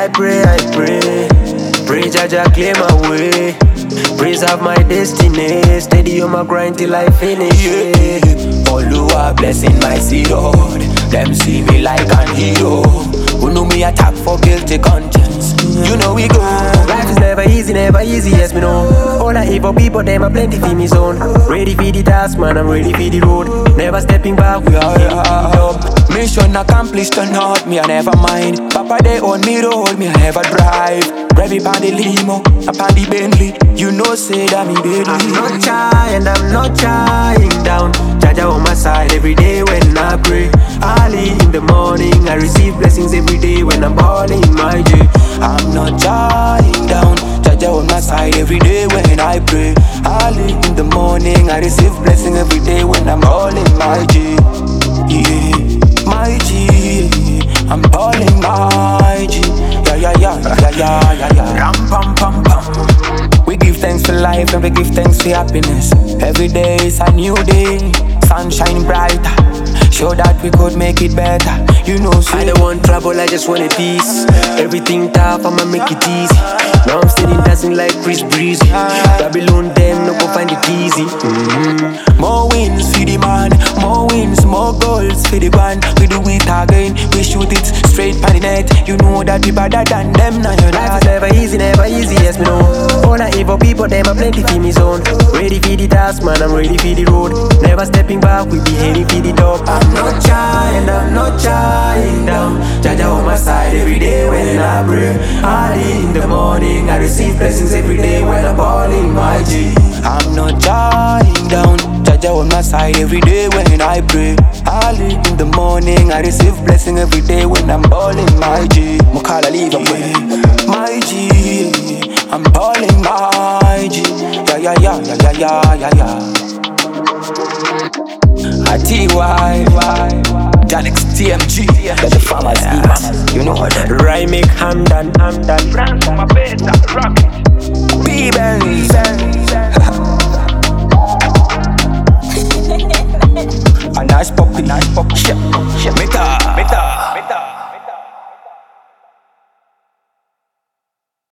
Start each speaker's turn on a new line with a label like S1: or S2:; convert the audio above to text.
S1: I pray. Pray Jaja clear my way. Preserve my destiny. Steady on my grind till I finish.
S2: Yeah. Oluwa blessing my seed, Lord. Them see me like an hero. Who know me attack for guilty conscience? You know we go.
S1: Life is never easy, yes me know. All the evil people, them are plenty for me zone. Ready for the task, man, I'm ready for the road. Never stepping back, we are up.
S2: Mission accomplished or not, me I never mind. Papa they own me road, me I never drive. Revy pan the limo, upon the Bentley. You know say that me baby.
S1: I'm not shy and I'm not shying down. Jaja on my side every day when I pray. Early in the morning, I receive blessings every day when I'm balling my J.
S2: I'm not shying down. Jaja on my side every day when I pray. Early in the morning, I receive blessing every day when I'm balling my G. Yeah, my G. I'm balling my G. Yeah. Ram pam pam pam. We give thanks for life and we give thanks for happiness. Every day is a new day. Sunshine brighter. Show that we could make it better. You know, so
S1: I don't want trouble, I just want a peace. Everything tough, I'ma make it easy. Now I'm steady dancing like Chris Breezy. Babylon them, no go find it easy.
S2: More wins for the man, more wins, more goals for the band. We do it again, we shoot it straight pan the net. You know that we better than them now.
S1: Life is never easy, yes me know. All the evil people, them are plenty for me zone. Ready for the task, man, I'm ready for the road. Never stepping back, we be heading for the top. I'm not shy and I'm not shying down. Jaja on my side every day when I pray. Early in the morning, I receive blessings every day when I'm balling my G.
S2: I'm not shying down. Jaja on my side every day when I pray. Early in the morning, I receive blessing every day when I'm balling my G. Mukala leave my G. I'm balling my G. Yeah. TY, Danix TMG, the farmers eat. You know that.
S1: Rhymic Hamdan.
S3: France from a beta, rock it.
S2: B-Benz. A nice puppy.